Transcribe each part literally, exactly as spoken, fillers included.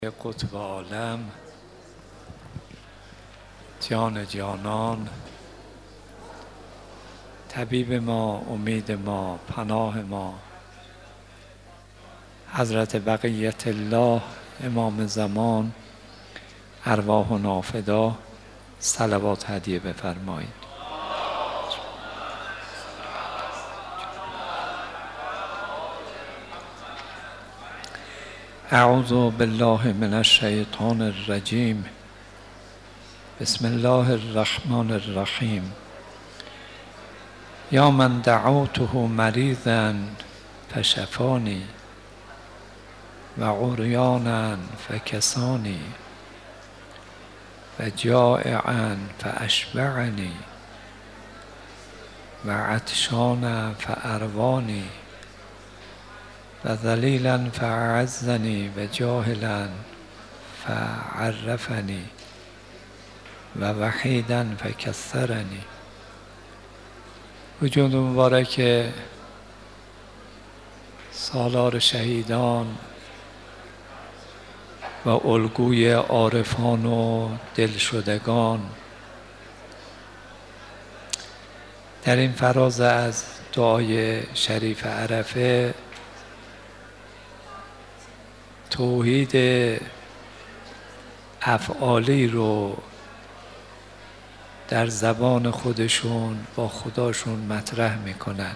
قطب عالم، جان جانان، طبیب ما، امید ما، پناه ما، حضرت بقیت الله امام زمان، ارواحنا فدا، صلوات هدیه بفرمایید. اعوذ بالله من الشیطان الرجیم. بسم الله الرحمن الرحیم. یا من دعوته مریضا فشفانی و عریانا فکسانی و جائعا فاشبعنی و عطشانا فاروانی و ذلیلا فاعزنی و جاهلا فعرفنی و وحیدا فکثرنی. وجود مبارک سالار شهیدان و الگوی عارفان و دلشدگان، در این فراز از دعای شریف عرفه توحید افعالی رو در زبان خودشون با خداشون مطرح میکنن.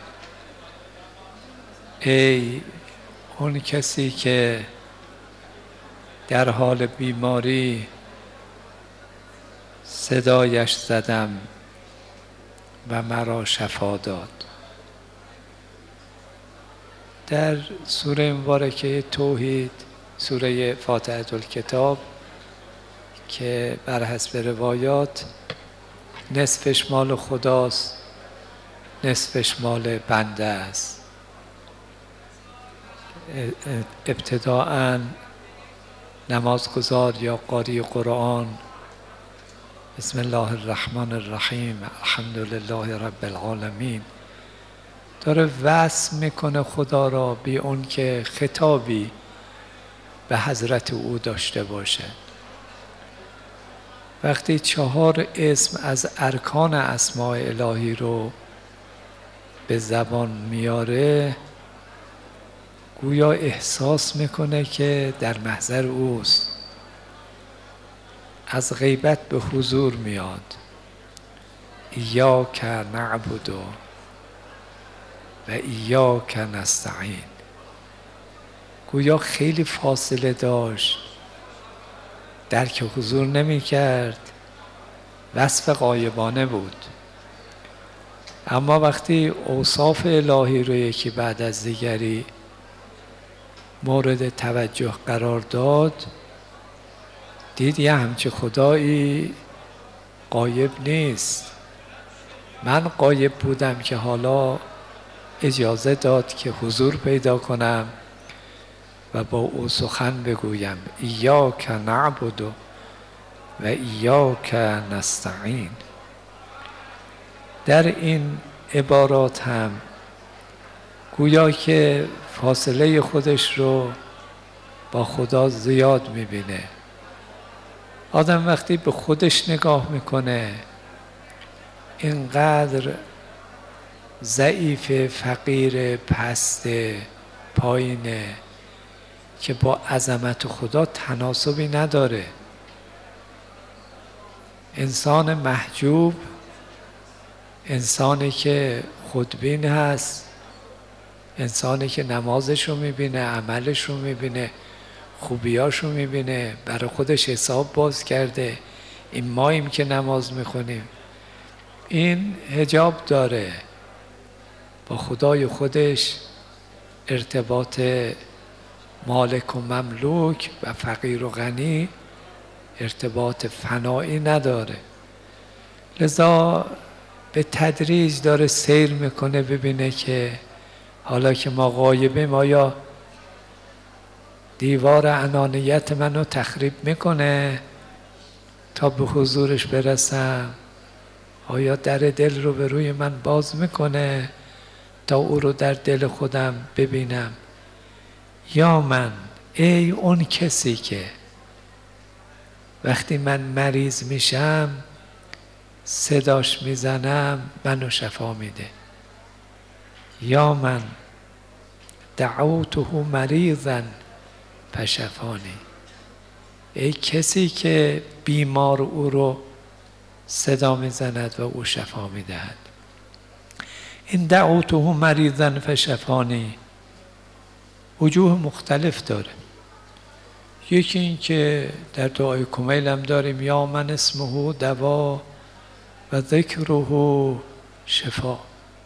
ای اون کسی که در حال بیماری صدایش زدم و مرا شفا داد. در سوره مبارکه توحید، سوره فاتحه الکتاب که بر حسب روایات نصفش مال خداست، نصفش مال بنده است. ابتداءً نمازگزار یا قاری قرآن بسم الله الرحمن الرحیم الحمدلله رب العالمین داره وصف میکنه خدا را بی اون که خطابی به حضرت او داشته باشه. وقتی چهار اسم از ارکان اسماء الهی رو به زبان میاره، گویا احساس میکنه که در محضر اوست. از غیبت به حضور میاد. ایاک نعبد و ایاک نستعین. گویا خیلی فاصله داشت، درک حضور نمی کرد، وصف غایبانه بود. اما وقتی اوصاف الهی رو یکی بعد از دیگری مورد توجه قرار داد، دید یه همچه خدایی غایب نیست. من غایب بودم که حالا اجازه داد که حضور پیدا کنم و با او سخن بگویم. ایاک نعبد و ایاک نستعین. در این عبارات هم گویا که فاصله خودش رو با خدا زیاد میبینه. آدم وقتی به خودش نگاه میکنه اینقدر ضعیف، فقیر، پست، پایینه که با عظمت خدا تناسبی نداره. انسان محجوب، انسانی که خودبین هست، انسانی که نمازش رو میبینه، عملش رو میبینه، خوبیاش رو میبینه، برای خودش حساب باز کرده. این ماییم که نماز میخونیم، این حجاب داره با خدای خودش. ارتباط مالک و مملوک و فقیر و غنی ارتباط فنایی نداره. لذا به تدریج داره سیر میکنه ببینه که حالا که ما غایبیم آیا دیوار انانیت منو تخریب میکنه تا به حضورش برسم؟ آیا در دل رو به روی من باز میکنه تا او رو در دل خودم ببینم؟ یا من، ای اون کسی که وقتی من مریض میشم صداش میزنم منو شفا میده. یا من دعوته مریضا فشفانی، ای کسی که بیمار او رو صدا میزند و او شفا میدهد. این دعوته مریضا فشفانی وجوه مختلف داره. یکی این که در دعای کمیل هم داریم یا من اسمه دوا و ذکره شفا.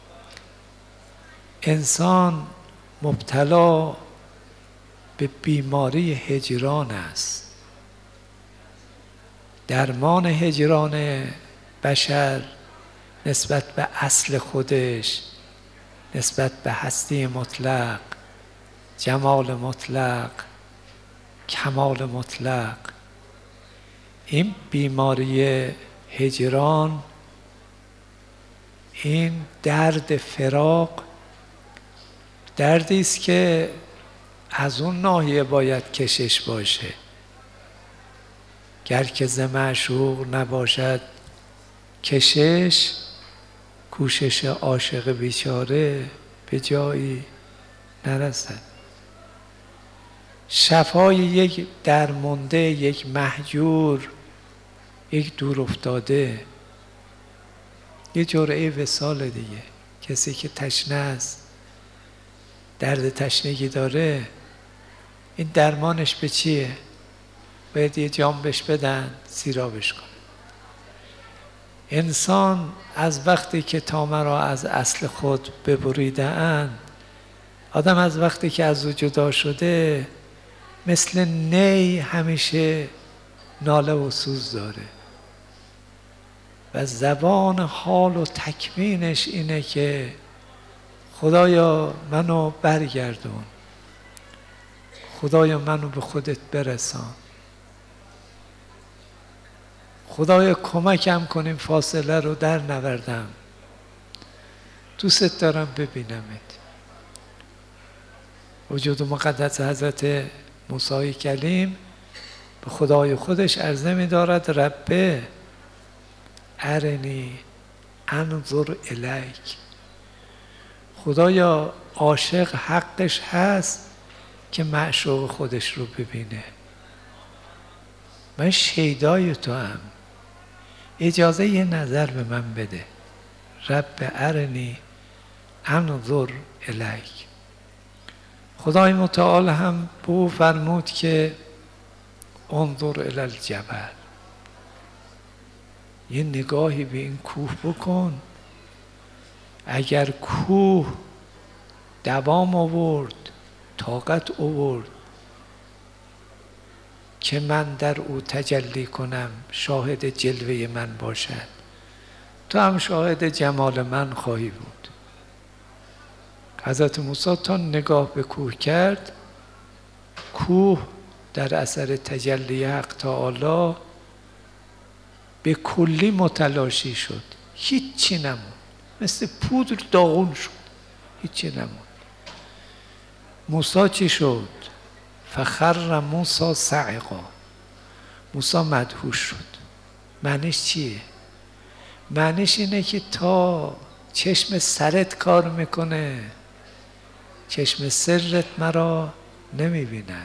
انسان مبتلا به بیماری هجران است. درمان هجران بشر نسبت به اصل خودش، نسبت به هستی مطلق، جمال مطلق، کمال مطلق، این بیماری هجران، این درد فراق، دردی است که از اون ناحیه باید کشش باشه. گر که ز معشوق نباشد کشش، کوشش عاشق بیچاره به جایی نرسد. شفای یک درمانده، یک مهجور، یک دور افتاده، یه جرعه وصال دیگه. کسی که تشنه است، درد تشنگی داره، این درمانش به چیه؟ باید یه جام بهش بدن سیرابش کنه. انسان از وقتی که طامه را از اصل خود ببریده اند، آدم از وقتی که از او جدا شده مثل نی همیشه ناله و سوز داره و زبان حال و تکوینش اینه که خدایا منو برگردون، خدایا منو به خودت برسان، خدایا کمکم کنیم فاصله رو در نوردم، دوست دارم ببینمت. وجود مقدس حضرت موسی کلیم به خدای خودش عرضه می دارد ربه ارنی انظر الیک. خدایا عاشق حقش هست که معشوق خودش رو ببینه. من شیدای تو هم، اجازه یه نظر به من بده. رب ارنی انظر الیک. خدای متعال هم به او فرمود که انظر الی الجبل، یه نگاهی به این کوه بکن. اگر کوه دوام آورد، طاقت آورد که من در او تجلی کنم، شاهد جلوه من باشد، تو هم شاهد جمال من خواهی بود. حضرت موسی تا نگاه به کوه کرد، کوه در اثر تجلی حق تعالی به کلی متلاشی شد، هیچی نموند، مثل پودر داغون شد، هیچی نموند. موسی چی شد؟ فخر موسی صعقا، موسی مدهوش شد. معنیش چیه؟ معنیش اینه که تا چشم سرت کار میکنه، چشم سرت مرا نمیبیند.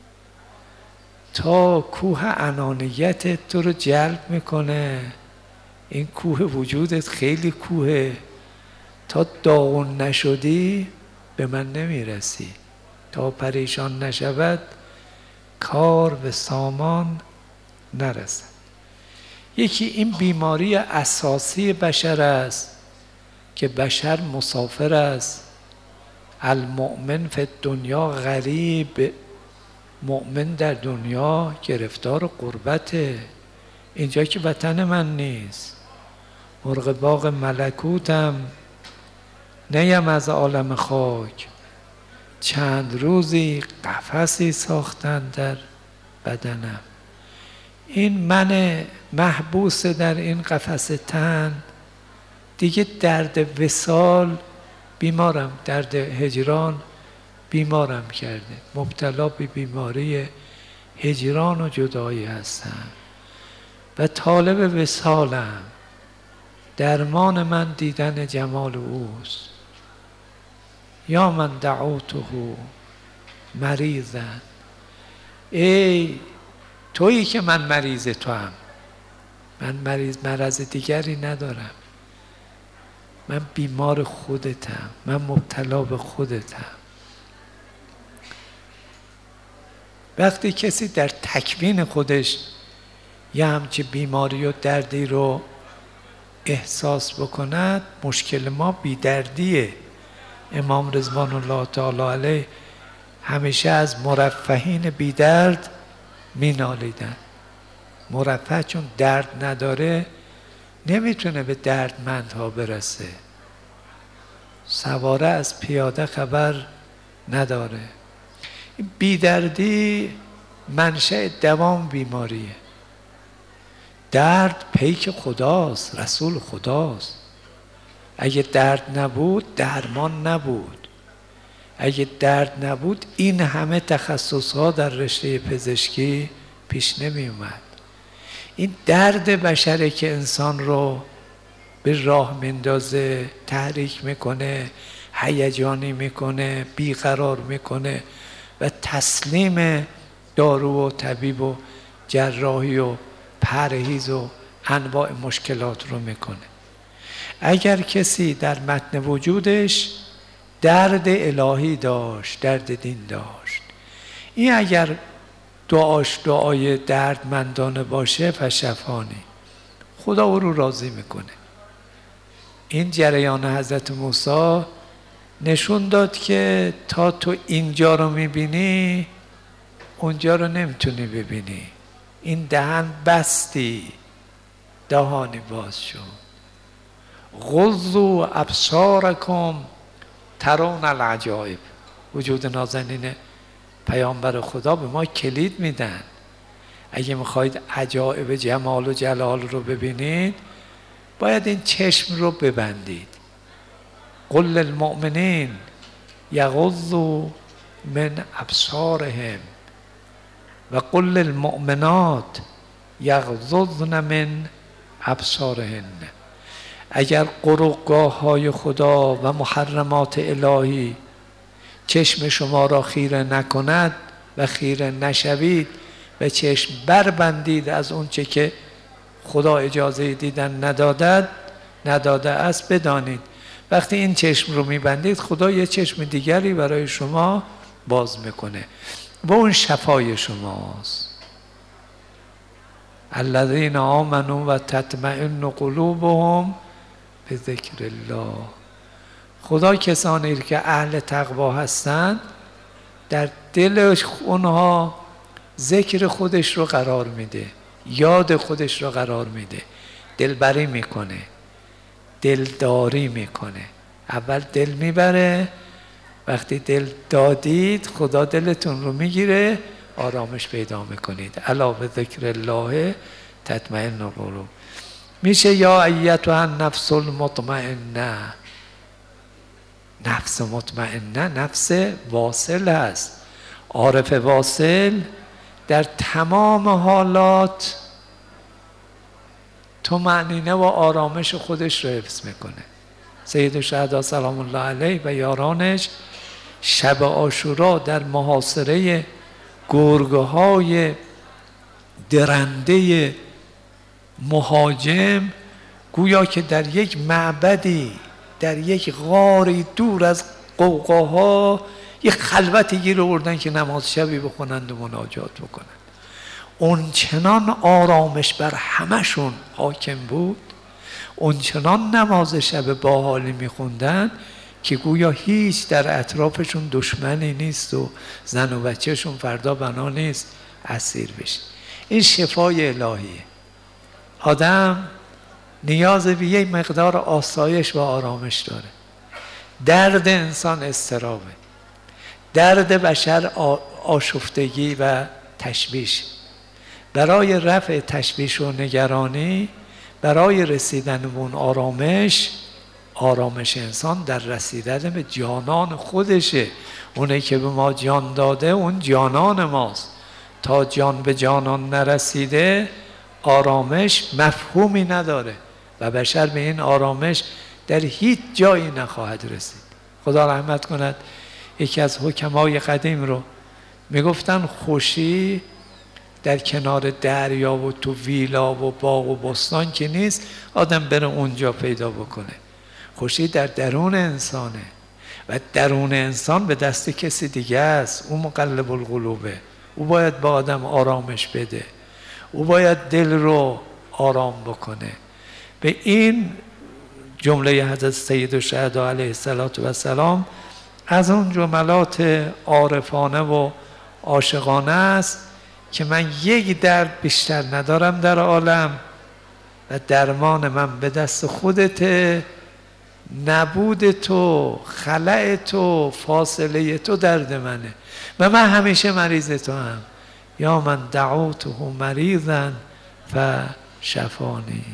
تا کوه انانیتت تو رو جلب میکنه، این کوه وجودت خیلی کوه، تا داغون نشدی به من نمیرسی. تا پریشان نشود کار به سامان نرسد. یکی این بیماری اساسی بشر است که بشر مسافر است. المؤمن فی الدنیا غریب، مؤمن در دنیا گرفتار غربته. اینجا که وطن من نیست، مرغ باغ ملکوتم، نیم از عالم خاک. چند روزی قفسی ساختن در بدنم. این من محبوس در این قفس تن دیگه درد وصال بیمارم، درد هجران بیمارم کرده، مبتلا به بیماری هجران و جدایی هستم. و طالب وصالم، درمان من دیدن جمال اوست. یا من دعوته مریضا، ای تویی که من مریض تو هم، من مریض مرض دیگری ندارم، من بیمار خودتم، من مبتلا به خودتم. وقتی کسی در تکوین خودش یه همچه بیماری و دردی رو احساس بکند، مشکل ما بیدردیه. امام رضوان الله تعالی علیه همیشه از مرفهین بیدرد می نالیدن. مرفه چون درد نداره نمیتونه به دردمندها برسه. سواره از پیاده خبر نداره. بیدردی منشأ دوام بیماریه. درد پیک خداست، رسول خداست. اگه درد نبود درمان نبود. اگه درد نبود این همه تخصصها در رشته پزشکی پیش نمی اومد. این درد بشره که انسان رو به راه میندازه، تحریک میکنه، هیجانی میکنه، بیقرار میکنه و تسلیم دارو و طبیب و جراحی و پرهیز و انواع مشکلات رو میکنه. اگر کسی در متن وجودش درد الهی داشت، درد دین داشت، این اگر دعاش دعای دردمندانه باشه فشفانی، خدا او رو راضی میکنه. این جریان حضرت موسی نشون داد که تا تو اینجا رو میبینی اونجا رو نمیتونی ببینی. این دهن بستی، دهانی باز شد. غضوا ابصارکم ترون العجایب. وجود نازنین پیامبر خدا به ما کلید میدن. اگه میخواید عجایب جمال و جلال رو ببینید باید این چشم رو ببندید. قل للمؤمنین یغضوا من ابصارهم و قل للمؤمنات یغضضن من ابصارهن. اگر قرقگاه های خدا و محرمات الهی چشم شما را خیره نکند و خیره نشوید و چشم بربندید از اون چه که خدا اجازه دیدن ندادد نداده است، بدانید وقتی این چشم رو میبندید خدا یه چشم دیگری برای شما باز میکنه و اون شفای شماست. الذین آمنوا و تطمئن قلوبهم بذکر الله. خدا کسانی که اهل تقوا هستند در دل اونها ذکر خودش رو قرار میده، یاد خودش رو قرار میده، دلبری میکنه، دلداری میکنه. اول دل میبره، وقتی دل دادید خدا دلتون رو میگیره، آرامش پیدا میکنید. الا بذکر الله تطمئن القلوب. میشه یا ایتها النفس المطمئنه. نفس مطمئنه نفس واصل است. عارف واصل در تمام حالات طمأنینه و آرامش خودش رو حفظ میکنه. سید الشهدا سلام الله علیه و یارانش شب عاشورا در محاصره گرگه های درنده مهاجم گویا که در یک معبدی، در یک غاری دور از قوقاها یک خلوتی گیر آوردن که نماز شبی بخونند و مناجات بکنند. اون چنان آرامش بر همشون حاکم بود، اون چنان نماز شب باحالی میخوندن که گویا هیچ در اطرافشون دشمنی نیست و زن و بچهشون فردا بنا نیست اسیر بشه. این شفای الهیه. آدم نیاز به یک مقدار آسایش و آرامش داره. درد انسان اضطرابه، درد بشر آشفتگی و تشویش. برای رفع تشویش و نگرانی، برای رسیدن به اون آرامش، آرامش انسان در رسیدن به جانان خودشه. اونه که به ما جان داده اون جانان ماست. تا جان به جانان نرسیده آرامش مفهومی نداره و بشر به این آرامش در هیچ جایی نخواهد رسید. خدا رحمت کند، یکی از حکمای قدیم رو میگفتن خوشی در کنار دریا و تو ویلا و باغ و بستان که نیست آدم بره اونجا پیدا بکنه. خوشی در درون انسانه و درون انسان به دست کسی دیگه است. او مقلب القلوبه، او باید با آدم آرامش بده، او باید دل رو آرام بکنه. به این جمله حضرت سید الشهدا علیه السلام از اون جملات عارفانه و عاشقانه است که من یک درد بیشتر ندارم در عالم و درمان من به دست خودته، نبود تو، خلأ تو، فاصله تو درد منه و من همیشه مریض تو هم. یا من دعوته مریضا فشفانی.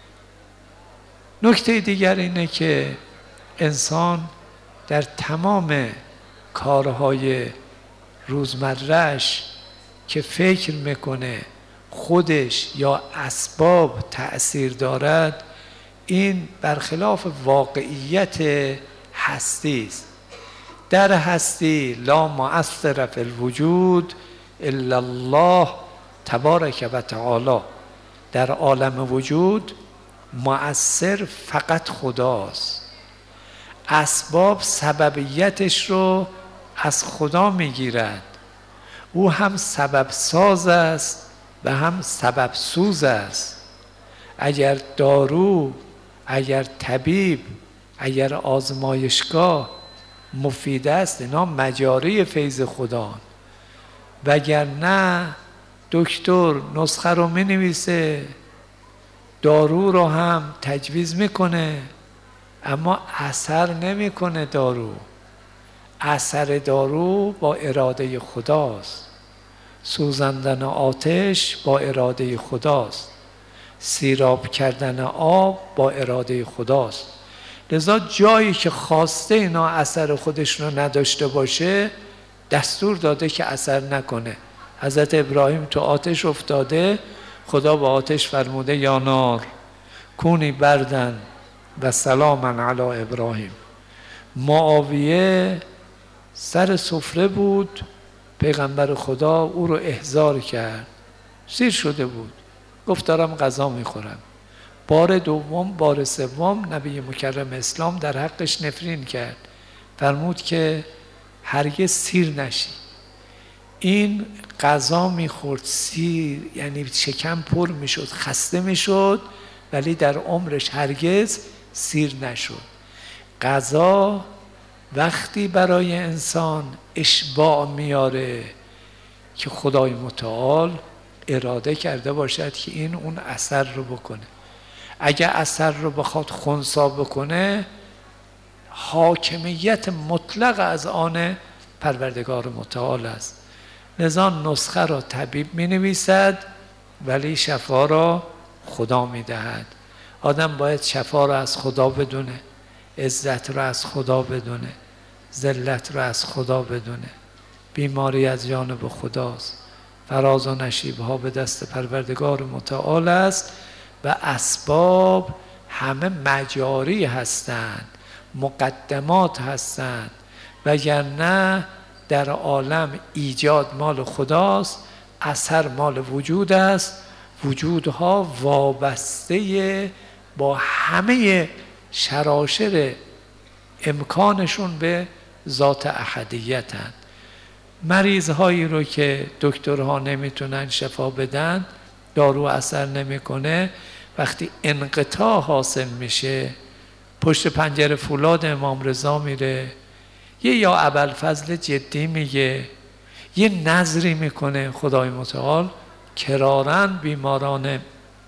نکته دیگر اینه که انسان در تمام کارهای روزمره‌اش که فکر میکنه خودش یا اسباب تأثیر دارد، این برخلاف واقعیت هستی است. در هستی لا مؤثر فی الوجود الا الله تبارک و تعالی. در عالم وجود مؤثر فقط خداست. اسباب سببیتش رو از خدا میگیرد. او هم سبب ساز است و هم سبب سوز است. اگر دارو، اگر طبیب، اگر آزمایشگاه مفید است، اینا مجاری فیض خدا. وگرنه دکتر نسخه رو می نویسه، دارو رو هم تجویز میکنه، اما اثر نمیکنه دارو. اثر دارو با اراده خداست. سوزاندن آتش با اراده خداست. سیراب کردن آب با اراده خداست. لذا جایی که خواسته اینا اثر خودش رو نداشته باشه دستور داده که اثر نکنه. حضرت ابراهیم تو آتش افتاده، خدا با آتش فرموده یا نار کونی بردن و سلاما علی ابراهیم. معاویه سر سفره بود، پیغمبر خدا او رو احضار کرد، سیر شده بود، گفت دارم غذا میخورم. بار دوم، بار سوم نبی مکرم اسلام در حقش نفرین کرد، فرمود که هرگز سیر نشی. این غذا میخورد سیر، یعنی شکم پر میشد، خسته میشد، ولی در عمرش هرگز سیر نشد. غذا وقتی برای انسان اشباع میاره که خدای متعال اراده کرده باشد که این اون اثر رو بکنه. اگه اثر رو بخواد خنثی بکنه، حاکمیت مطلق از آن پروردگار متعال است. لذا نسخه را طبیب می نویسد ولی شفا را خدا می دهد. آدم باید شفا را از خدا بدونه، عزت را از خدا بدونه، ذلت را از خدا بدونه. بیماری از جانب خداست، فراز و نشیب ها به دست پروردگار متعال است و اسباب همه مجاری هستند، مقدمات هستند. وگرنه در عالم ایجاد مال خداست، اثر مال وجود است. وجودها وابسته با همه شراشر امکانشون به ذات احدیتند. مریض هایی رو که دکترها نمیتونن شفا بدن، دارو اثر نمیکنه، وقتی انقطاع حاصل میشه پشت پنجره فولاد امام رضا میره، یه یا ابوالفضل جدی میگه، یه نظری میکنه خدای متعال کرارن بیماران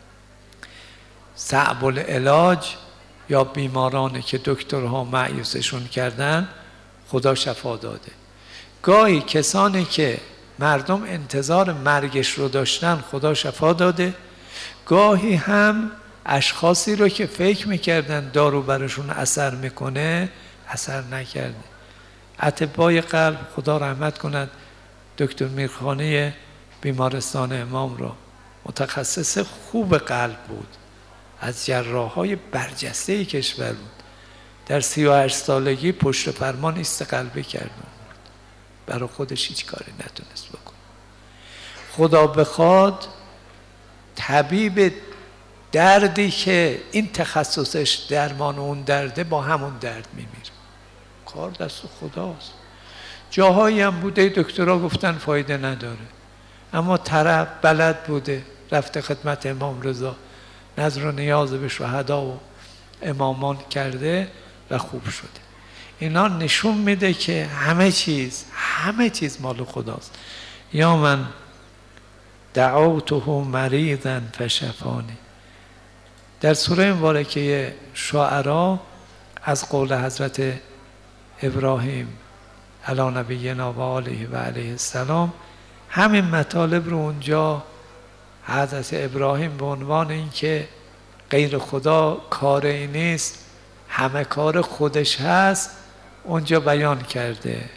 صعب العلاج یا بیمارانی که دکترها مایوسشون کردن خدا شفا داده. گاهی کسانی که مردم انتظار مرگش رو داشتن خدا شفا داده، گاهی هم اشخاصی رو که فکر میکردن دارو برشون اثر میکنه اثر نکرده. اطبای قلب خدا رحمت کند دکتر میرخانی بیمارستان امام رو، متخصص خوب قلب بود، از جراحای برجسته کشور بود. در سی و هشت سالگی پشت فرمان ایست قلبی کرد، برای خودش هیچ کاری نتونست بکنه. خدا بخواد طبیب دردی که این تخصصش درمان اون درده با همون درد میمیره. کار دست خداست. جاهایی هم بوده دکترها گفتن فایده نداره، اما طرف بلد بوده رفته خدمت امام رضا، نظر و نیاز به شهدا و امامان کرده و خوب شده. اینا نشون میده که همه چیز همه چیز مال خداست. یا من دعوته مریضا فشفانی. در سوره مبارکه شعراء از قول حضرت ابراهیم علی نبینا و آله و علیه السلام همین مطالب رو اونجا حضرت ابراهیم به عنوان اینکه غیر خدا کاری نیست، همه کار خودش هست، اونجا بیان کرده.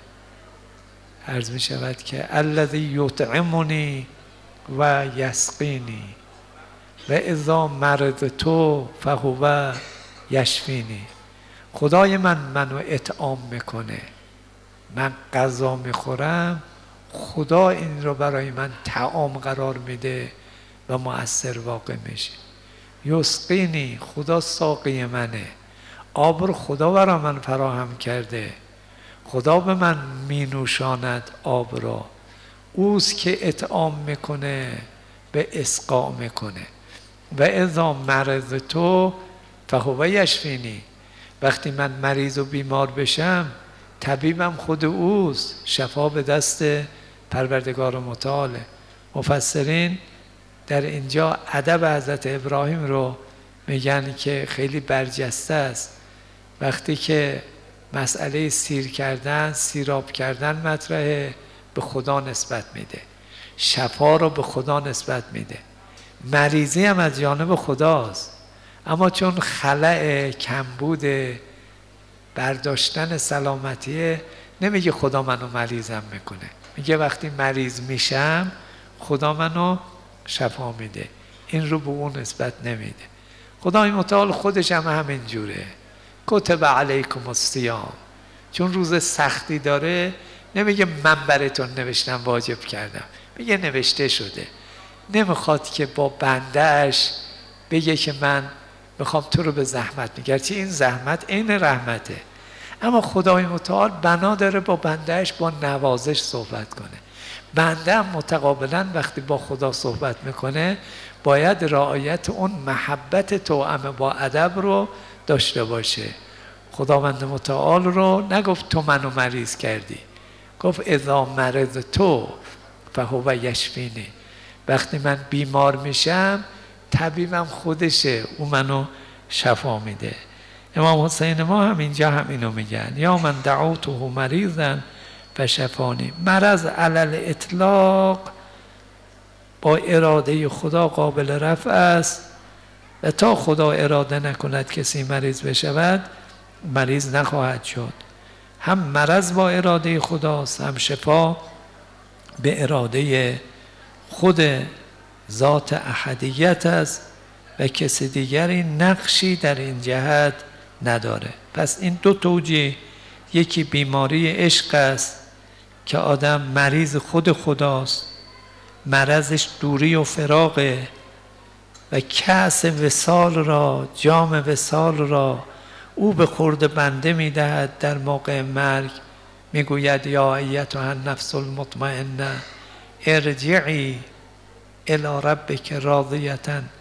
عرض می شود که الذی یطعمنی و یسقینی و اذا مرضت فهو یشفینی. خدای من منو اطعام میکنه، من غذا میخورم، خدا این رو برای من طعام قرار میده و مؤثر واقع میشه. یسقینی، خدا ساقی منه، آب رو خدا برای من فراهم کرده، خدا به من می نوشاند آب را، اوست که اطعام میکنه به اسقا میکنه. و اذا مرضت فهو یشفینی. وقتی من مریض و بیمار بشم طبیبم خود اوست، شفا به دست پروردگار متعاله. مفسرین در اینجا ادب حضرت ابراهیم رو میگن که خیلی برجسته است. وقتی که مسئله سیر کردن، سیراب کردن مطرحه، به خدا نسبت میده، شفا رو به خدا نسبت میده. مریضی هم از جانب خداست، اما چون خلأ کمبود برداشتن سلامتیه، نمیگه خدا منو مریضم میکنه، میگه وقتی مریض میشم خدا منو شفا میده. این رو به اون نسبت نمیده. خدای متعال خودش هم همین جوره. کتب علیکم الصیام، چون روز سختی داره نمیگه من براتون نوشتم واجب کردم، میگه نوشته شده. نمیخواد که با بندهش بگه که من میخوام تو رو به زحمت میگم، گرچه این زحمت عین رحمته، اما خدای متعال بنا داره با بندهش با نوازش صحبت کنه. بنده هم متقابلا وقتی با خدا صحبت میکنه باید رعایت اون محبت توأم با ادب رو داشته باشه. خداوند متعال رو نگفت تو منو مریض کردی، گفت اذا مرض تو فهو یشفینی. وقتی من بیمار میشم طبیبم خودشه، او منو شفا میده. امام حسین ما هم اینجا هم اینو میگن، یا من دعوته مریضا فشفانی. مرض علل اطلاق با اراده خدا قابل رفع است و تا خدا اراده نکند کسی مریض بشود مریض نخواهد شد. هم مرض با اراده خداست، هم شفا به اراده خود ذات احدیت است و کسی دیگری نقشی در این جهت نداره. پس این دو توجیه، یکی بیماری عشق است که آدم مریض خود خداست، مرضش دوری و فراقه و کأس وصال را، جام وصال را او به خورد بنده میدهد در موقع مرگ. میگوید یا ایتها النفس المطمئنه ارجعی الی ربک راضیة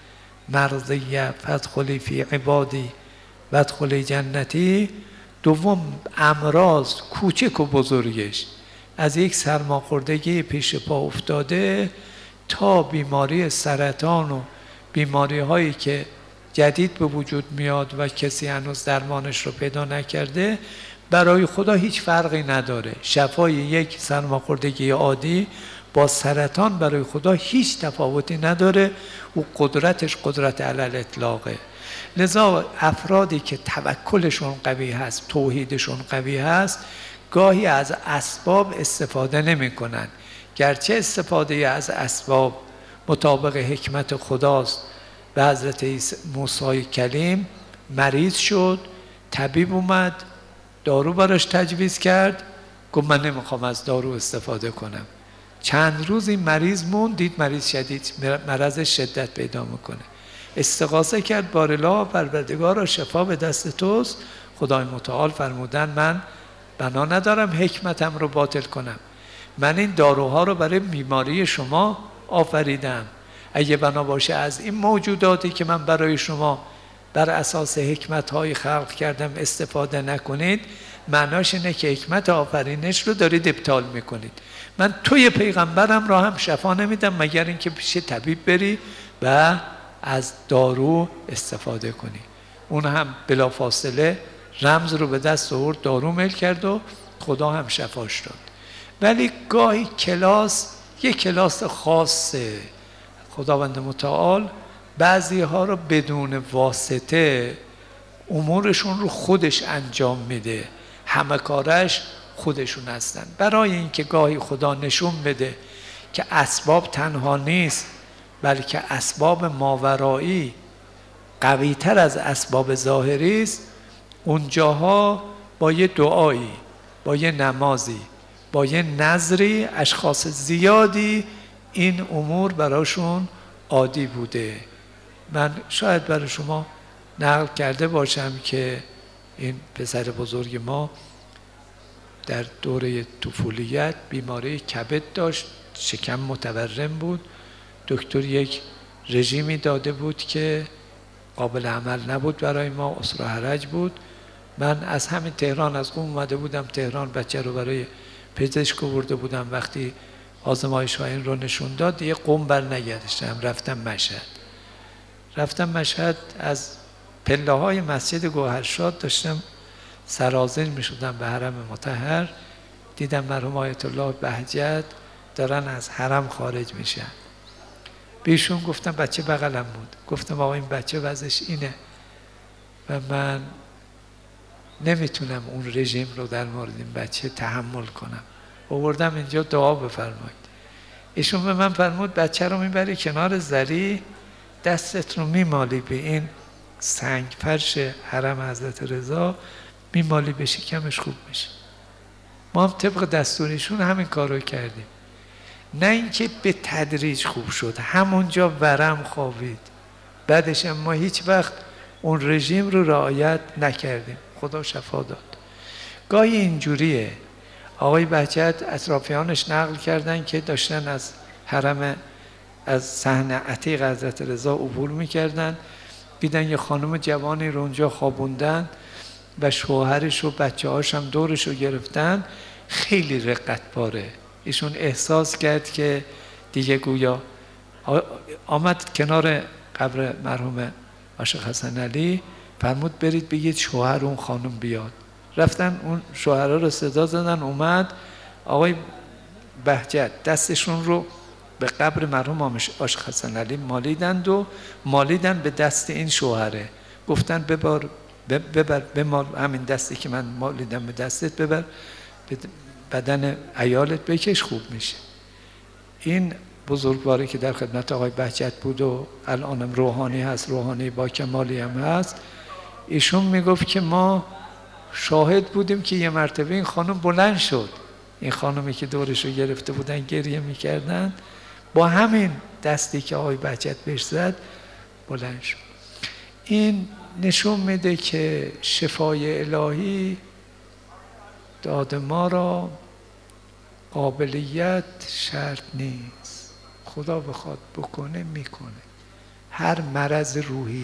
مرضیه فادخلی فی عبادی وادخلی جنتی. دوم امراض کوچک و بزرگش، از یک سرماخوردگی پیش پا افتاده تا بیماری سرطان و بیماری هایی که جدید به وجود میاد و کسی هنوز درمانش رو پیدا نکرده، برای خدا هیچ فرقی نداره. شفای یک سرماخوردگی عادی با سرطان برای خدا هیچ تفاوتی نداره و قدرتش قدرت علل اطلاقه. لذا افرادی که توکلشون قوی هست، توحیدشون قوی هست، گاهی از اسباب استفاده نمی کنن. گرچه استفاده از اسباب مطابق حکمت خداست به حضرت موسی کلیم مریض شد، طبیب اومد دارو براش تجویز کرد، گفت من نمیخوام از دارو استفاده کنم. چند روز این مریض موند، دید مریض شدید مرض شدت پیدا میکنه، استغاثه کرد بار الله پروردگارا شفا به دست توست. خدای متعال فرمودن من بنا ندارم حکمتم رو باطل کنم، من این داروها رو برای بیماری شما آفریدم، اگه بنا باشه از این موجوداتی که من برای شما بر اساس حکمت‌های خلق کردم استفاده نکنید، معناش اینه که حکمت آفرینش رو دارید ابطال میکنید. من توی پیغمبرم را هم شفا نمیدم مگر اینکه پیش طبیب بری و از دارو استفاده کنی. اون هم بلافاصله رمز رو به دست آورد، دارو میل کرد و خدا هم شفاش داد. ولی گاهی کلاس یک کلاس خاصه، خداوند متعال بعضی ها رو بدون واسطه امورشون رو خودش انجام میده، همه کارش خودشون هستن، برای اینکه گاهی خدا نشون بده که اسباب تنها نیست بلکه اسباب ماورایی قوی تر از اسباب ظاهری است. اونجاها با یه دعایی، با یه نمازی، با یه نظری اشخاص زیادی این امور براشون عادی بوده. من شاید برای شما نقل کرده باشم که این پسر بزرگ ما در دوره طفولیت بیماری کبد داشت، شکم متورم بود، دکتر یک رژیمی داده بود که قابل عمل نبود برای ما، اسره حرج بود. من از همین تهران از قم اومده بودم تهران، بچه رو برای پزشک آورده بودم، وقتی آزمایش ها این رو نشون داد یه قم بر نگردشتم، رفتم مشهد. رفتم مشهد از پله های مسجد گوهرشاد داشتم سرازیر می شدم به حرم مطهر، دیدم مرحوم آیت الله بهجت دارن از حرم خارج میشن. بیشون گفتم بچه بغلم بود، گفتم آقا این بچه وضعش اینه و من نمیتونم اون رژیم رو در مورد این بچه تحمل کنم، آوردم اینجا دعا بفرمایید. ایشون به من فرمود بچه رو میبری کنار زری، دستت رو میمالی به این سنگ فرش حرم حضرت رضا، میمالی به شکمش خوب میشه. ما هم طبق دستوریشون همین کار رو کردیم، نه اینکه به تدریج خوب شد، همونجا ورم خوابید، بعدش ما هیچ وقت اون رژیم رو رعایت نکردیم، خدا شفا داد. گاهی اینجوریه، آقای بهجت اطرافیانش نقل کردن که داشتن از حرم از صحن عتیق حضرت رضا عبور میکردن، دیدن یه خانم جوانی رو اونجا خوابوندن و شوهرش و بچه هاش هم دورش رو گرفتن، خیلی رقت باره. ایشون احساس کرد که دیگه گویا آمد کنار قبر مرحوم عاشق حسن علی، فرمود برید بگید شوهر اون خانم بیاد. رفتن اون شوهرها رو صدا زدن، اومد. آقای بهجت دستشون رو به قبر مرحوم عاشق حسن علی مالیدند و مالیدن به دست این شوهره، گفتن ببر ببر بمال همین دستی که من مالیدم به دستت، ببر به بدن عیالت بکش خوب میشه. این بزرگواری که در خدمت آقای بهجت بود و الانم روحانی هست، روحانی با کمالی هم هست، ایشون میگفت که ما شاهد بودیم که یه مرتبه این خانم بلند شد، این خانمی که دورش رو گرفته بودن گریه میکردن، با همین دستی که آقای بهجت بهش زد بلند شد. این نشون میده که شفای الهی داد ما را قابلیت شرط نیست، خدا بخواد بکنه میکنه. هر مرض روحی،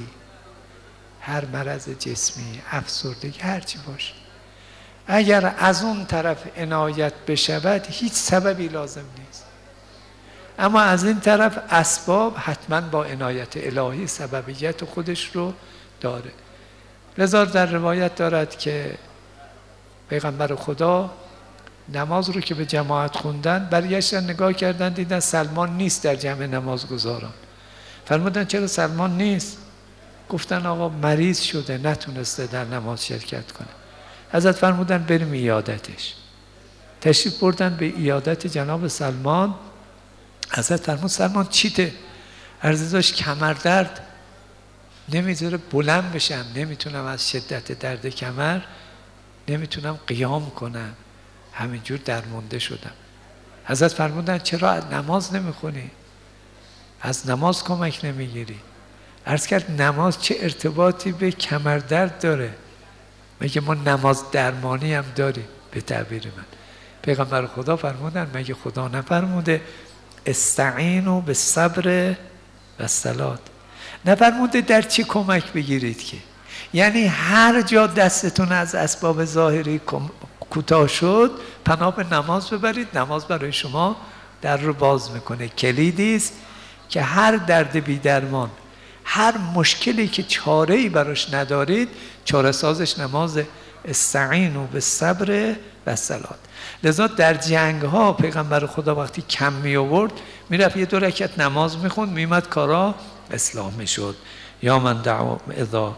هر مرض جسمی، افسردگی، هرچی باشه، اگر از اون طرف عنایت بشود هیچ سببی لازم نیست، اما از این طرف اسباب حتما با عنایت الهی سببیت خودش رو داره. لذا در روایت دارد که پیغمبر خدا نماز رو که به جماعت خوندن برگشتن نگاه کردن دیدن سلمان نیست در جمع نمازگزاران. فرمودن چرا سلمان نیست؟ گفتن آقا مریض شده نتونسته در نماز شرکت کنه. حضرت فرمودن بریم عیادتش. تشریف بردن به عیادت جناب سلمان. حضرت فرمود سلمان چیته؟ عرض داشت کمردرد نمیذاره بلند بشم، نمیتونم از شدت درد کمر نمیتونم قیام کنم، همینجور درمونده شدم. حضرت فرمودن چرا از نماز نمیخونی؟ از نماز کمک نمیگیری؟ عرض کرد نماز چه ارتباطی به کمردرد داره؟ مگه ما نماز درمانی هم داریم؟ به تعبیر من پیغمبر خدا فرمودن مگه خدا نفرموده استعینوا بالصبر و الصلاة؟ نفرموده در چی کمک بگیرید که؟ یعنی هر جا دستتون از اسباب ظاهری کوتاه شد پناه به نماز ببرید، نماز برای شما در رو باز میکنه. کلیدی است که هر درد بی درمان، هر مشکلی که چاره‌ای براش ندارید، چاره سازش نماز. استعینوا بالصبر و الصلاة. لذا در جنگ ها پیغمبر خدا وقتی کم می آورد میرفت یه دو رکعت نماز میخوند، میمد کارا اصلاح میشد. یا من دعو اذا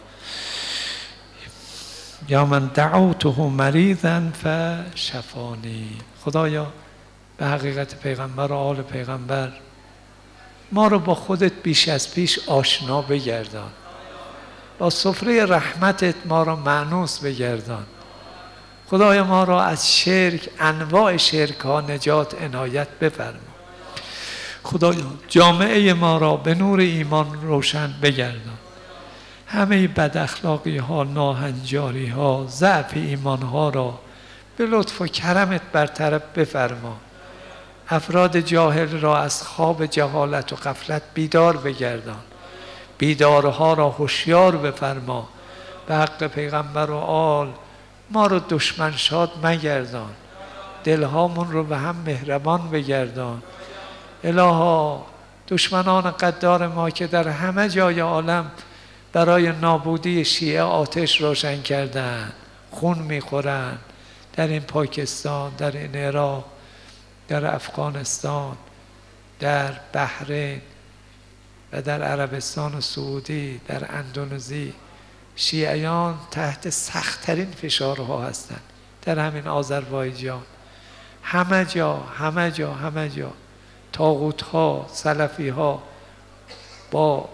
یا من دعوته مریضا فشفانی. خدایا به حقیقت پیغمبر و آل پیغمبر ما رو با خودت بیش از پیش آشنا بگردان، با سفره رحمتت ما را مانوس بگردان. خدایا ما را از شرک، انواع شرک ها نجات عنایت بفرما. خدایا جامعه ما را به نور ایمان روشن بگردان. همه بد اخلاقی ها، ناهنجاری ها، ضعف ایمان ها را به لطف و کرمت برطرف بفرما. افراد جاهل را از خواب جهالت و غفلت بیدار بگردان. بیدارها را هوشیار بفرما. به حق پیغمبر و آل ما رو دشمن شاد مگردان، دلهامون رو به هم مهربان بگردان. الها دشمنان قدار ما که در همه جای عالم برای نابودی شیعه آتش روشن کردن، خون میخورن، در این پاکستان، در این عراق، در افغانستان، در بحرین و در عربستان و سعودی، در اندونزی، شیعیان تحت سخت‌ترین فشارها هستند. در همین آذربایجان، همه جا همه جا همه جا طاغوت‌ها، سلفی‌ها با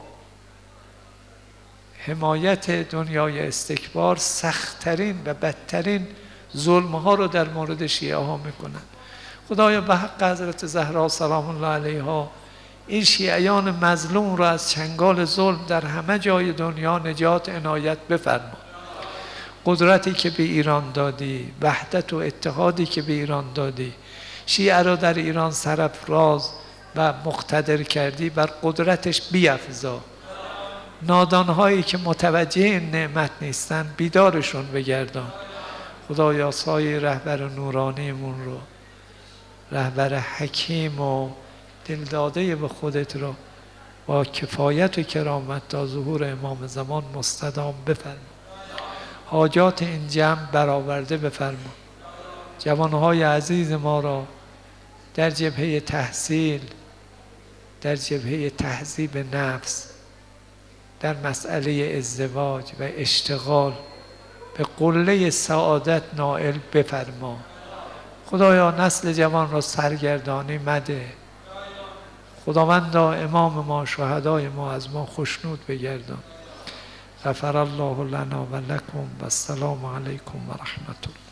حمایت دنیای استکبار سخت‌ترین و بدترین ظلم‌ها رو در مورد شیعه ها میکنند. خدایا به حق حضرت زهرا سلام الله علیها این شیعیان مظلوم را از چنگال ظلم در همه جای دنیا نجات عنایت بفرما. قدرتی که به ایران دادی، وحدت و اتحادی که به ایران دادی، شیعه را در ایران سرافراز و مقتدر کردی، بر قدرتش بیفزا. نادانهایی که متوجه این نعمت نیستن بیدارشون بگردان. خدایا سایه رهبر نورانیمون رو، رهبر حکیم و دلداده به خودت رو با کفایت و کرامت تا ظهور امام زمان مستدام بفرما. حاجات این جمع برآورده بفرما. جوانهای عزیز ما را در جبهه تحصیل، در جبهه تهذیب نفس، در مسئله ازدواج و اشتغال به قله سعادت نائل بفرما. خدایا نسل جوان را سرگردانی مده. خداوندا امام ما، شهدای ما از ما خوشنود بگردان. غفر الله لنا و لکم و السلام علیکم و رحمت الله.